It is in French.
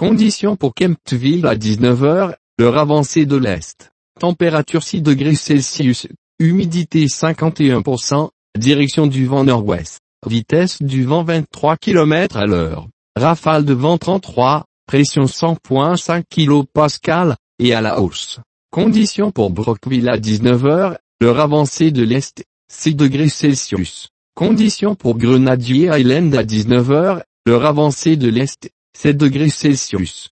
Conditions pour Kemptville à 19 heures, l'heure avancée de l'Est. Température 6 degrés Celsius, humidité 51%, direction du vent nord-ouest, vitesse du vent 23 km à l'heure, rafale de vent 33, pression 100.5 kPa, et à la hausse. Conditions pour Brockville à 19 heures, l'heure avancée de l'Est, 6 degrés Celsius. Conditions pour Grenadier Island à 19 heures, l'heure avancée de l'Est, 7 degrés Celsius.